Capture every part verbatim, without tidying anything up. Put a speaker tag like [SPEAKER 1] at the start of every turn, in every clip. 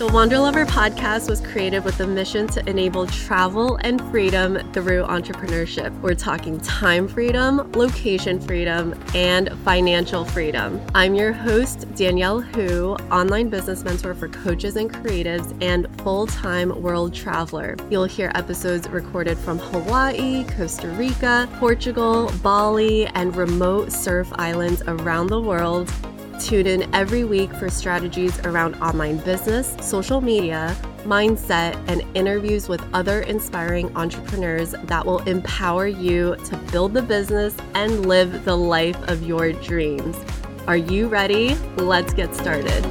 [SPEAKER 1] The Wander Lover podcast was created with the mission to enable travel and freedom through entrepreneurship. We're talking time freedom, location freedom, and financial freedom. I'm your host, Danielle Hu, online business mentor for coaches and creatives and full-time world traveler. You'll hear episodes recorded from Hawaii, Costa Rica, Portugal, Bali, and remote surf islands around the world. Tune in every week for strategies around online business, social media, mindset, and interviews with other inspiring entrepreneurs that will empower you to build the business and live the life of your dreams. Are you ready? Let's get started.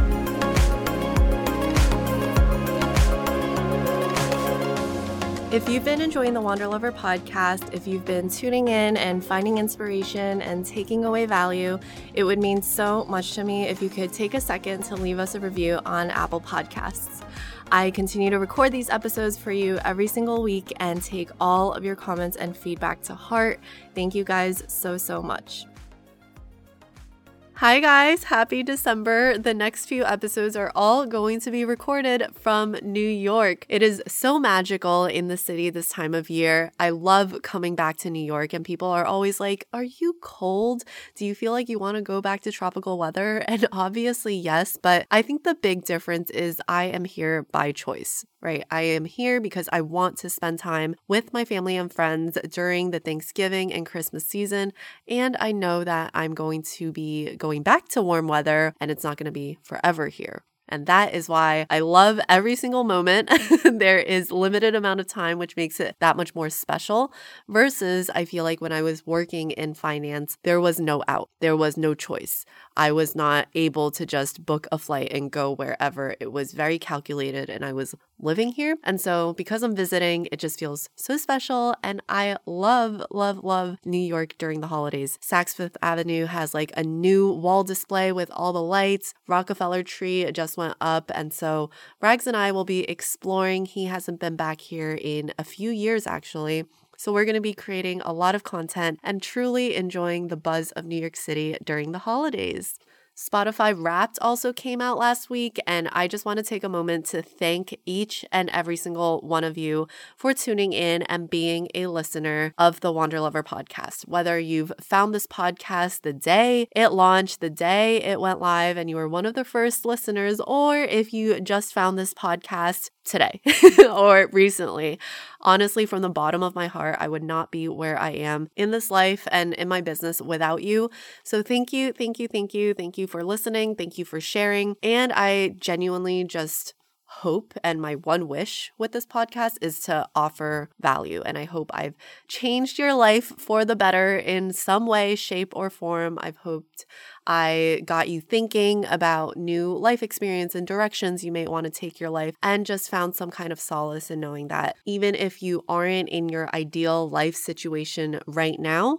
[SPEAKER 1] If you've been enjoying the Wander Lover podcast, if you've been tuning in and finding inspiration and taking away value, it would mean so much to me if you could take a second to leave us a review on Apple Podcasts. I continue to record these episodes for you every single week and take all of your comments and feedback to heart. Thank you guys so, so much. Hi guys, happy December. The next few episodes are all going to be recorded from New York. It is so magical in the city this time of year. I love coming back to New York and people are always like, are you cold? Do you feel like you want to go back to tropical weather? And obviously yes, but I think the big difference is I am here by choice. Right? I am here because I want to spend time with my family and friends during the Thanksgiving and Christmas season. And I know that I'm going to be going back to warm weather and it's not going to be forever here. And that is why I love every single moment. There is limited amount of time, which makes it that much more special versus I feel like when I was working in finance, there was no out. There was no choice. I was not able to just book a flight and go wherever. It was very calculated and I was living here. And so because I'm visiting, it just feels so special. And I love, love, love New York during the holidays. Saks Fifth Avenue has like a new wall display with all the lights. Rockefeller Tree just went up. And so Rags and I will be exploring. He hasn't been back here in a few years, actually. So we're going to be creating a lot of content and truly enjoying the buzz of New York City during the holidays. Spotify Wrapped also came out last week, and I just want to take a moment to thank each and every single one of you for tuning in and being a listener of the Wander Lover podcast. Whether you've found this podcast the day it launched, the day it went live, and you were one of the first listeners, or if you just found this podcast today or recently. Honestly, from the bottom of my heart, I would not be where I am in this life and in my business without you. So thank you, thank you, thank you, thank you for listening. Thank you for sharing. And I genuinely just hope and my one wish with this podcast is to offer value. And I hope I've changed your life for the better in some way, shape, or form. I've hoped I got you thinking about new life experience and directions you may want to take your life and just found some kind of solace in knowing that even if you aren't in your ideal life situation right now,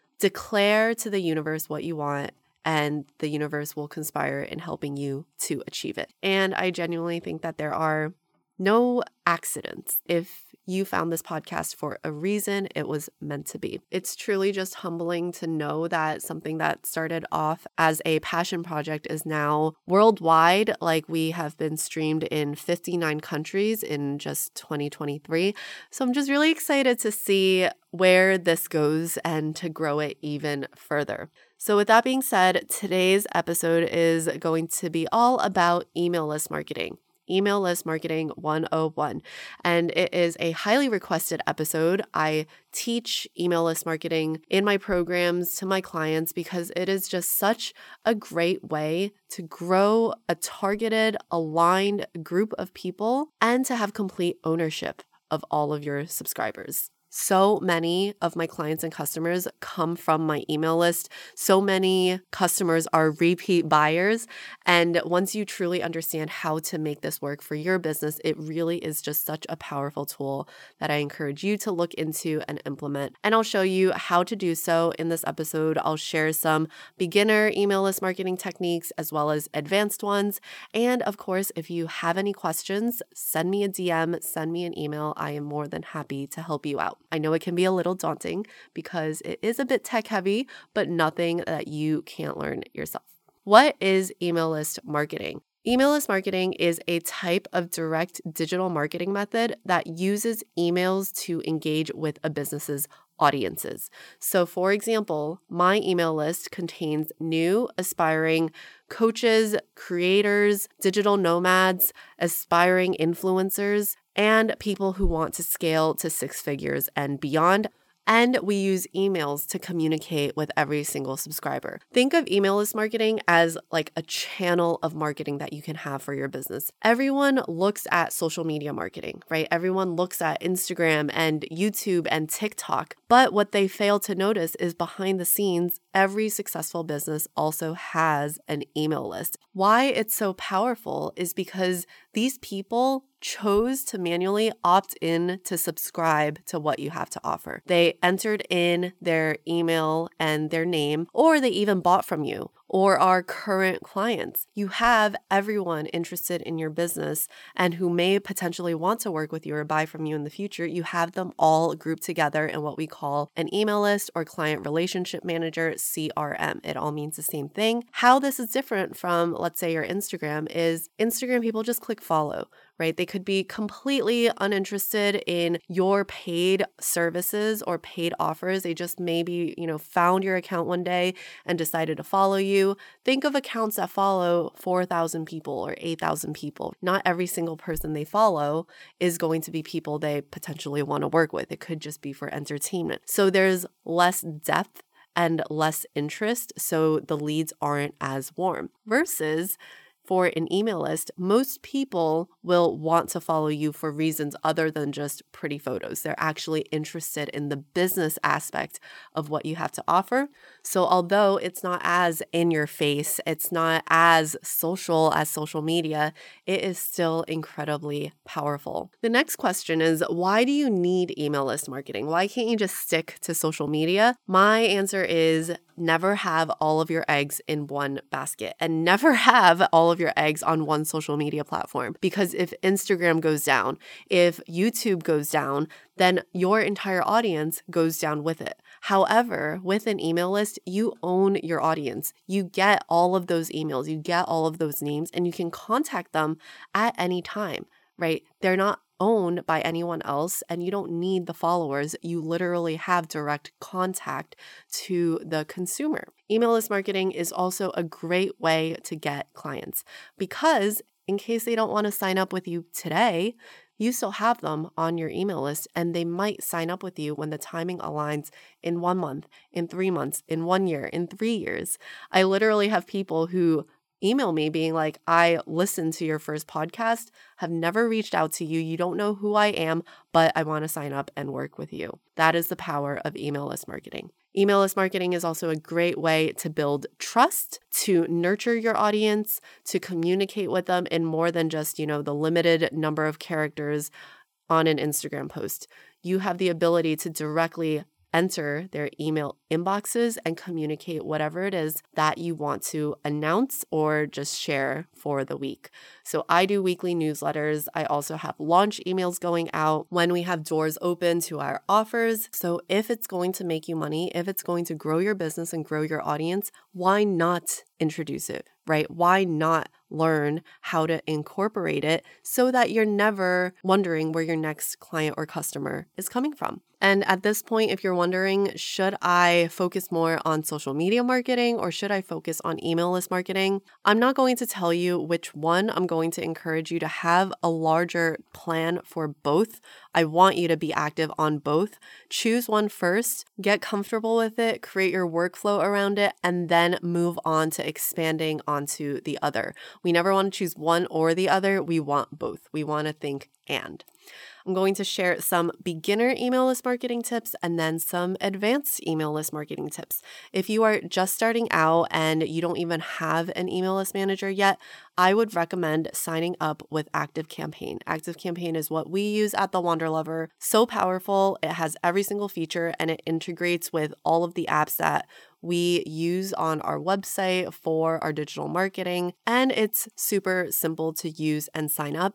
[SPEAKER 1] declare to the universe what you want and the universe will conspire in helping you to achieve it. And I genuinely think that there are no accidents. If you found this podcast for a reason, it was meant to be. It's truly just humbling to know that something that started off as a passion project is now worldwide. Like we have been streamed in fifty-nine countries in just twenty twenty-three. So I'm just really excited to see where this goes and to grow it even further. So with that being said, today's episode is going to be all about email list marketing. Email List Marketing one oh one. And it is a highly requested episode. I teach email list marketing in my programs to my clients because it is just such a great way to grow a targeted, aligned group of people and to have complete ownership of all of your subscribers. So many of my clients and customers come from my email list. So many customers are repeat buyers. And once you truly understand how to make this work for your business, it really is just such a powerful tool that I encourage you to look into and implement. And I'll show you how to do so in this episode. I'll share some beginner email list marketing techniques as well as advanced ones. And of course, if you have any questions, send me a D M, send me an email. I am more than happy to help you out. I know it can be a little daunting because it is a bit tech heavy, but nothing that you can't learn yourself. What is email list marketing? Email list marketing is a type of direct digital marketing method that uses emails to engage with a business's audiences. So, for example, my email list contains new, aspiring coaches, creators, digital nomads, aspiring influencers, and people who want to scale to six figures and beyond. And we use emails to communicate with every single subscriber. Think of email list marketing as like a channel of marketing that you can have for your business. Everyone looks at social media marketing, right? Everyone looks at Instagram and YouTube and TikTok. But what they fail to notice is behind the scenes, every successful business also has an email list. Why it's so powerful is because these people chose to manually opt in to subscribe to what you have to offer. They entered in their email and their name, or they even bought from you or are current clients. You have everyone interested in your business and who may potentially want to work with you or buy from you in the future. You have them all grouped together in what we call an email list or client relationship manager, C R M. It all means the same thing. How this is different from, let's say, your Instagram is Instagram people just click follow, right? They could be completely uninterested in your paid services or paid offers. They just maybe, you know, found your account one day and decided to follow you. Think of accounts that follow four thousand people or eight thousand people. Not every single person they follow is going to be people they potentially want to work with. It could just be for entertainment. So there's less depth and less interest, so the leads aren't as warm. Versus for an email list, most people will want to follow you for reasons other than just pretty photos. They're actually interested in the business aspect of what you have to offer. So although it's not as in your face, it's not as social as social media, it is still incredibly powerful. The next question is, why do you need email list marketing? Why can't you just stick to social media? My answer is never have all of your eggs in one basket and never have all of your eggs on one social media platform. Because if Instagram goes down, if YouTube goes down, then your entire audience goes down with it. However, with an email list, you own your audience. You get all of those emails, you get all of those names, and you can contact them at any time, right? They're not owned by anyone else, and you don't need the followers. You literally have direct contact to the consumer. Email list marketing is also a great way to get clients because in case they don't want to sign up with you today, you still have them on your email list and they might sign up with you when the timing aligns in one month, in three months, in one year, in three years. I literally have people who email me being like, I listened to your first podcast, have never reached out to you. You don't know who I am, but I want to sign up and work with you. That is the power of email list marketing. Email list marketing is also a great way to build trust, to nurture your audience, to communicate with them in more than just, you know, the limited number of characters on an Instagram post. You have the ability to directly enter their email inboxes and communicate whatever it is that you want to announce or just share for the week. So I do weekly newsletters. I also have launch emails going out when we have doors open to our offers. So if it's going to make you money, if it's going to grow your business and grow your audience, why not introduce it, right? Why not learn how to incorporate it so that you're never wondering where your next client or customer is coming from? And at this point, if you're wondering, should I focus more on social media marketing or should I focus on email list marketing? I'm not going to tell you which one. I'm going to encourage you to have a larger plan for both. I want you to be active on both. Choose one first, get comfortable with it, create your workflow around it, and then move on to expanding onto the other. We never want to choose one or the other. We want both. We want to think and. I'm going to share some beginner email list marketing tips and then some advanced email list marketing tips. If you are just starting out and you don't even have an email list manager yet, I would recommend signing up with ActiveCampaign. ActiveCampaign is what we use at The Wanderlover. So powerful. It has every single feature and it integrates with all of the apps that we use on our website for our digital marketing. And it's super simple to use and sign up.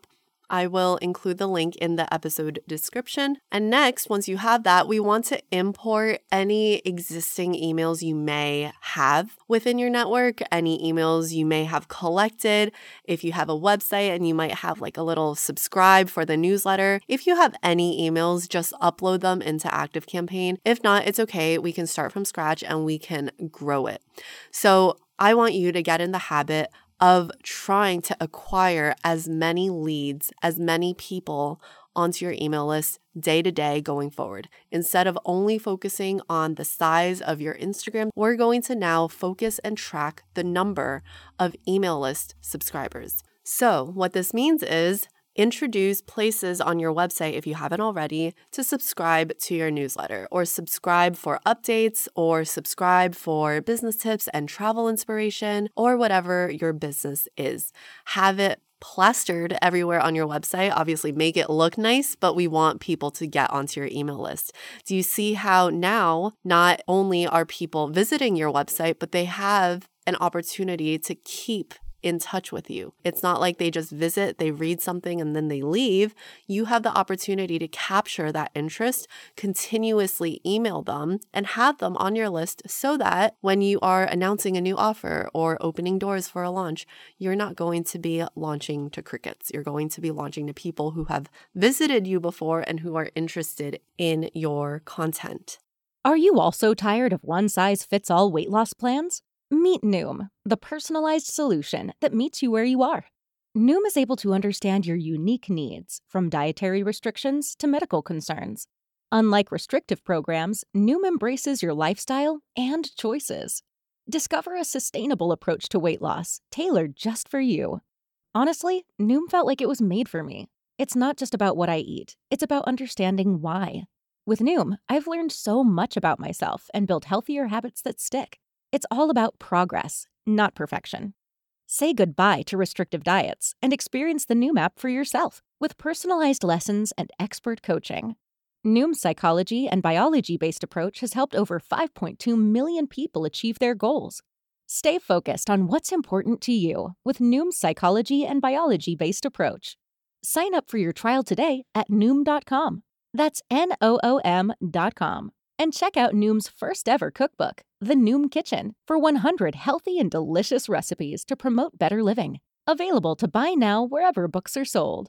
[SPEAKER 1] I will include the link in the episode description. And next, once you have that, we want to import any existing emails you may have within your network, any emails you may have collected. If you have a website and you might have like a little subscribe for the newsletter, if you have any emails, just upload them into ActiveCampaign. If not, it's okay. We can start from scratch and we can grow it. So I want you to get in the habit of trying to acquire as many leads, as many people onto your email list day to day going forward. Instead of only focusing on the size of your Instagram, we're going to now focus and track the number of email list subscribers. So what this means is introduce places on your website, if you haven't already, to subscribe to your newsletter or subscribe for updates or subscribe for business tips and travel inspiration or whatever your business is. Have it plastered everywhere on your website. Obviously, make it look nice, but we want people to get onto your email list. Do you see how now not only are people visiting your website, but they have an opportunity to keep in touch with you? It's not like they just visit, they read something, and then they leave. You have the opportunity to capture that interest, continuously email them, and have them on your list so that when you are announcing a new offer or opening doors for a launch, you're not going to be launching to crickets. You're going to be launching to people who have visited you before and who are interested in your content.
[SPEAKER 2] Are you also tired of one-size-fits-all weight loss plans? Meet Noom, the personalized solution that meets you where you are. Noom is able to understand your unique needs, from dietary restrictions to medical concerns. Unlike restrictive programs, Noom embraces your lifestyle and choices. Discover a sustainable approach to weight loss, tailored just for you. Honestly, Noom felt like it was made for me. It's not just about what I eat, it's about understanding why. With Noom, I've learned so much about myself and built healthier habits that stick. It's all about progress, not perfection. Say goodbye to restrictive diets and experience the Noom app for yourself with personalized lessons and expert coaching. Noom's psychology and biology-based approach has helped over five point two million people achieve their goals. Stay focused on what's important to you with Noom's psychology and biology-based approach. Sign up for your trial today at Noom dot com. That's N O O M dot com. And check out Noom's first ever cookbook, The Noom Kitchen, for one hundred healthy and delicious recipes to promote better living. Available to buy now wherever books are sold.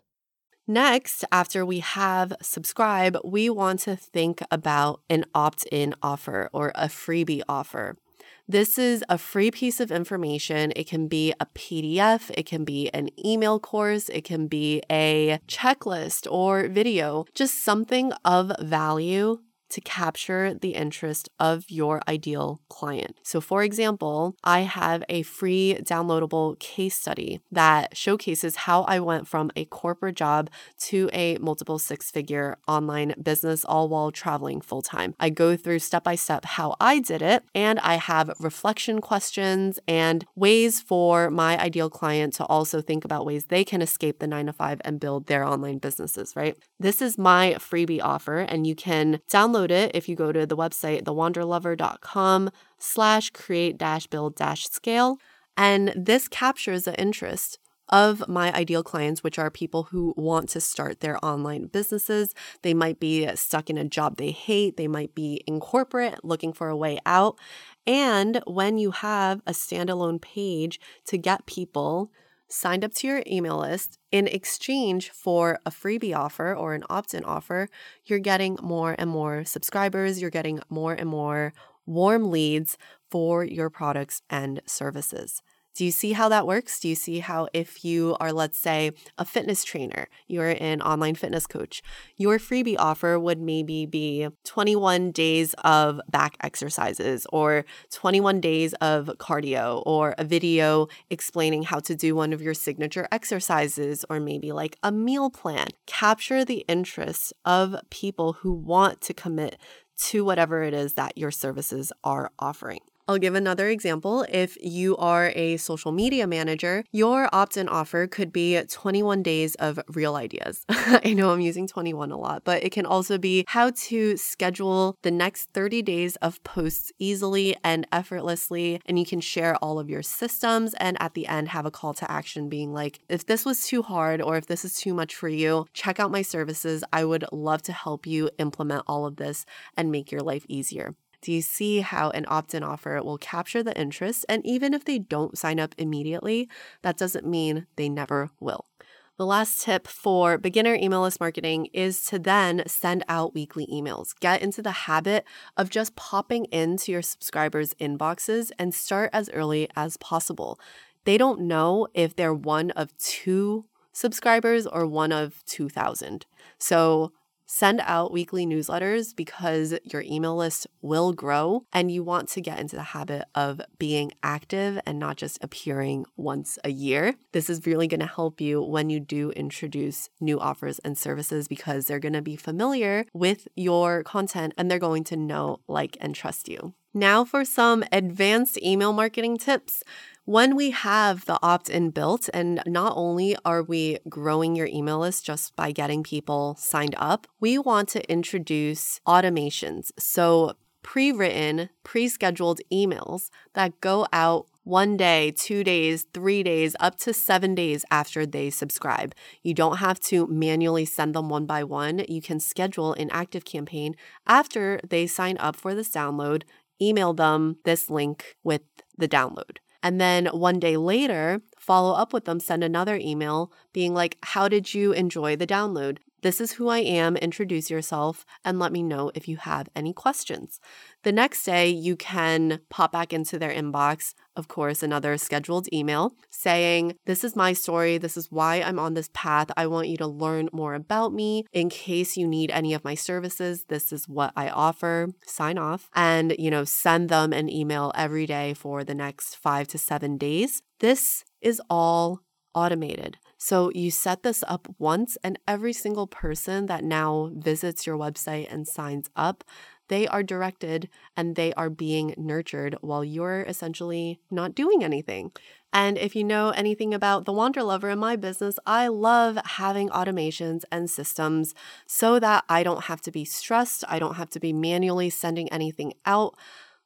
[SPEAKER 1] Next, after we have subscribe, we want to think about an opt-in offer or a freebie offer. This is a free piece of information. It can be a P D F, it can be an email course, it can be a checklist or video, just something of value to capture the interest of your ideal client. So for example, I have a free downloadable case study that showcases how I went from a corporate job to a multiple six-figure online business, all while traveling full-time. I go through step-by-step how I did it, and I have reflection questions and ways for my ideal client to also think about ways they can escape the nine to five and build their online businesses, right? This is my freebie offer, and you can download it if you go to the website, the wanderlover dot com slash create dash build dash scale. And this captures the interest of my ideal clients, which are people who want to start their online businesses. They might be stuck in a job they hate. They might be in corporate looking for a way out. And when you have a standalone page to get people signed up to your email list in exchange for a freebie offer or an opt-in offer, you're getting more and more subscribers. You're getting more and more warm leads for your products and services. Do you see how that works? Do you see how if you are, let's say, a fitness trainer, you're an online fitness coach, your freebie offer would maybe be twenty-one days of back exercises or twenty-one days of cardio or a video explaining how to do one of your signature exercises or maybe like a meal plan. Capture the interests of people who want to commit to whatever it is that your services are offering. I'll give another example. If you are a social media manager, your opt-in offer could be twenty-one days of real ideas. I know I'm using twenty-one a lot, but it can also be how to schedule the next thirty days of posts easily and effortlessly. And you can share all of your systems and at the end have a call to action being like, if this was too hard or if this is too much for you, check out my services. I would love to help you implement all of this and make your life easier. Do you see how an opt-in offer will capture the interest? And even if they don't sign up immediately, that doesn't mean they never will. The last tip for beginner email list marketing is to then send out weekly emails. Get into the habit of just popping into your subscribers' inboxes and start as early as possible. They don't know if they're one of two subscribers or one of two thousand. So send out weekly newsletters because your email list will grow and you want to get into the habit of being active and not just appearing once a year. This is really going to help you when you do introduce new offers and services because they're going to be familiar with your content and they're going to know, like, and trust you. Now for some advanced email marketing tips. When we have the opt-in built, and not only are we growing your email list just by getting people signed up, we want to introduce automations. So pre-written, pre-scheduled emails that go out one day, two days, three days, up to seven days after they subscribe. You don't have to manually send them one by one. You can schedule an ActiveCampaign after they sign up for this download, email them this link with the download. And then one day later, follow up with them, send another email being like, how did you enjoy the download? This is who I am, introduce yourself, and let me know if you have any questions. The next day, you can pop back into their inbox, of course, another scheduled email saying, this is my story. This is why I'm on this path. I want you to learn more about me. In case you need any of my services, this is what I offer. Sign off and, you know, send them an email every day for the next five to seven days. This is all automated. So you set this up once and every single person that now visits your website and signs up, they are directed and they are being nurtured while you're essentially not doing anything. And if you know anything about the Wanderlover in my business, I love having automations and systems so that I don't have to be stressed. I don't have to be manually sending anything out.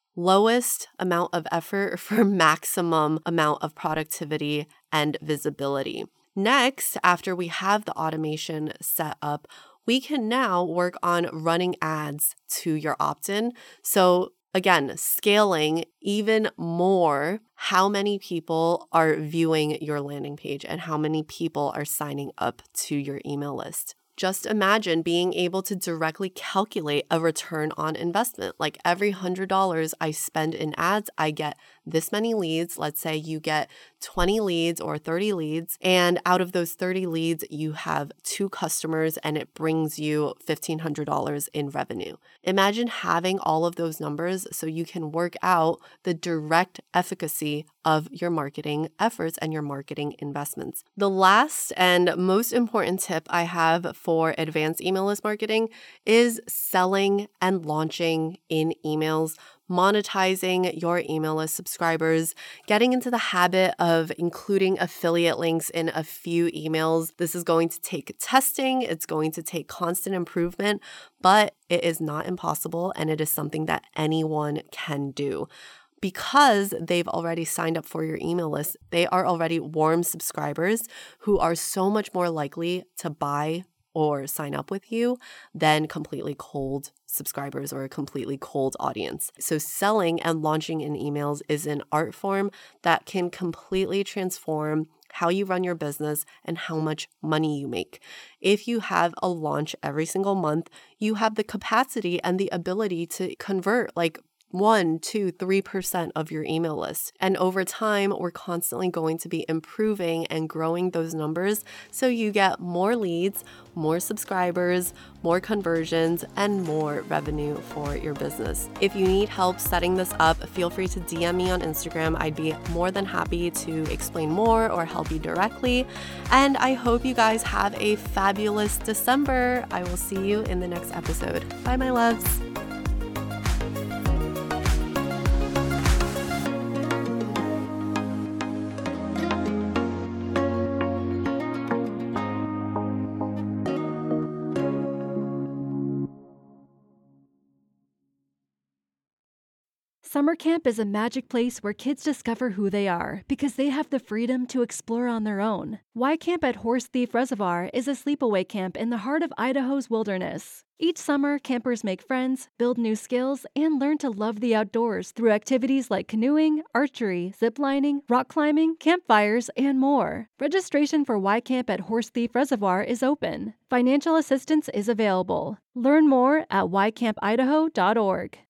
[SPEAKER 1] Lowest amount of effort for maximum amount of productivity and visibility. Next, after we have the automation set up, we can now work on running ads to your opt-in. So again, scaling even more how many people are viewing your landing page and how many people are signing up to your email list. Just imagine being able to directly calculate a return on investment. Like every one hundred dollars I spend in ads, I get this many leads. Let's say you get twenty leads or thirty leads. And out of those thirty leads, you have two customers and it brings you fifteen hundred dollars in revenue. Imagine having all of those numbers so you can work out the direct efficacy of your marketing efforts and your marketing investments. The last and most important tip I have for advanced email list marketing is selling and launching in emails, monetizing your email list subscribers, getting into the habit of including affiliate links in a few emails. This is going to take testing. It's going to take constant improvement, but it is not impossible and it is something that anyone can do. Because they've already signed up for your email list, they are already warm subscribers who are so much more likely to buy or sign up with you than completely cold subscribers or a completely cold audience. So selling and launching in emails is an art form that can completely transform how you run your business and how much money you make. If you have a launch every single month, you have the capacity and the ability to convert like one, two, three percent of your email list. And over time, we're constantly going to be improving and growing those numbers so you get more leads, more subscribers, more conversions, and more revenue for your business. If you need help setting this up, feel free to D M me on Instagram. I'd be more than happy to explain more or help you directly. And I hope you guys have a fabulous December. I will see you in the next episode. Bye, my loves.
[SPEAKER 3] Summer camp is a magic place where kids discover who they are because they have the freedom to explore on their own. Y Camp at Horse Thief Reservoir is a sleepaway camp in the heart of Idaho's wilderness. Each summer, campers make friends, build new skills, and learn to love the outdoors through activities like canoeing, archery, ziplining, rock climbing, campfires, and more. Registration for Y Camp at Horse Thief Reservoir is open. Financial assistance is available. Learn more at y camp idaho dot org.